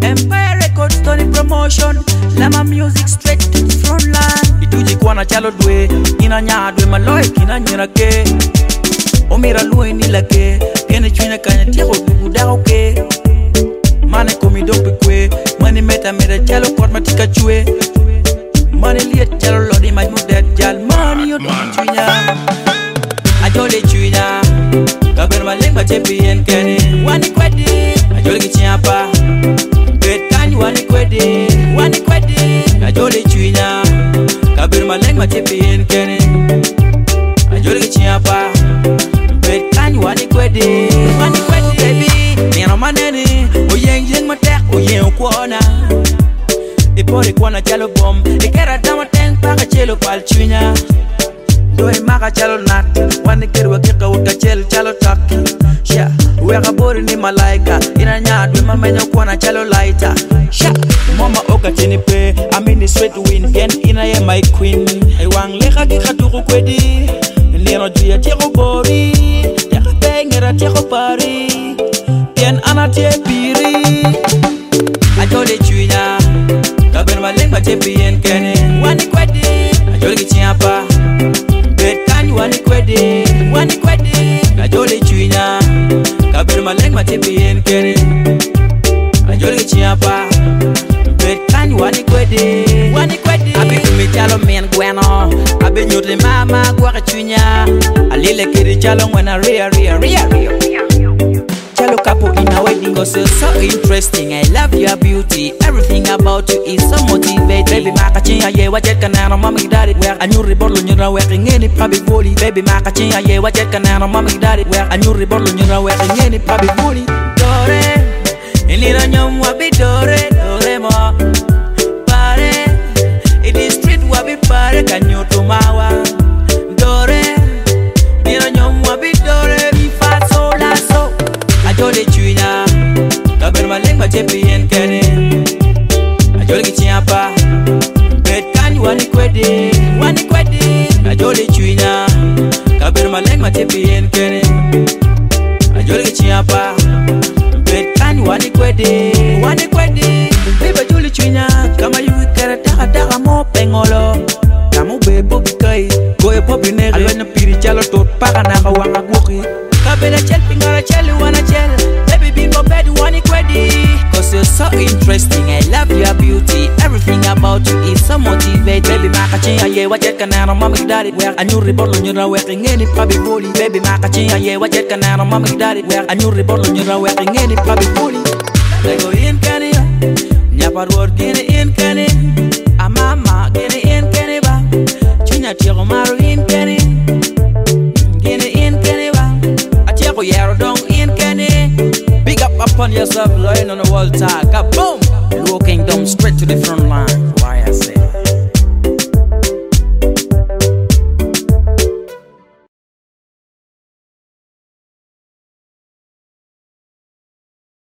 Empire Records, Tony Promotion, Lama Music straight to the front line. Ituji kwa na chalo dwe, ina nyadwe maloi kina nyirake. Omira luwe nilake, kene chwina kanya tiako duguda ke. Mane komi dope kwe, mani meta chalo kot matika chwe. Mani liet chalo lodi majmudet jal, mani yodo chwina. Ajole chwina, kaber maleng machepi en kene. Wani kwedi, ajole kichiapa. Wani kwedi ajole chwina kabir maleng machepi en kene ajole kichiapa betani wani kwedi baby nino manene oyeng matek oyeng kuona ipori kuona chalo bom ikera dama ten paka chelo pal chwina doy maka chalo nat wani kerwa kika uta chalo tak sha weka bori ni malaika ina nyadwe mamenya kuona chalo laita sha mama oka chini pe amini sweet win ken ina ye my queen ay wang leka ki khatuko kwedi leno juya tiako bori ya bengera tiako pari ken ana tie piri ajole chwina kaber maleng machepi en kene wani kwedi ajole kichiapa betani wani kwedi ajole chwina kaber maleng machepi en kene ajole kichiapa betani wani kwedi abi kumi chalo men gweno abi nyutle mama gwa chunya alile kiri chalo ngwana ria chalo kapo in a wedding cause you're so interesting. I love your beauty, everything about you is so motivating. Baby maka chinya ye wajet kanana mama daddy where a new reborn nyura where ngeni pabi voli. Baby maka chinya ye wajet kanana mama daddy where a new reborn nyura where ngeni pabi voli. Dore inira nyom wabi dore mo pare it is street wabi pare kanyoto mawa dore inira nyom wabi dore mi fa so la so ajole chwina kaber maleng machepi en kene ajole kichiapa betani wani kwedi ajole chwina kaber maleng machepi en kene ajole kichiapa betani wani kwedi beba juli chwina kama yu kera taka mo pengolo kamu bebo bikai goye popi nere alwena piri chalo tot paka naka wanga guki kabela chel pingara chel wana chel baby bimbo bed wani kwedi cause you're so interesting. I love your beauty, everything about you is so motivating. Baby maka chinya ye wajet kanana mama daddy where a new reborn nyura where ngeni pabi voli. Baby maka chinya ye wajet kanana mama daddy where a new reborn nyura where ngeni pabi voli. Lego in kane nyapar word gene in kane amama gene in kane ba chinya tiego maru in kane yaro dong in kene. Big up upon yourself, lying on the wall tag. Boom! Low Kingdom straight to the front line.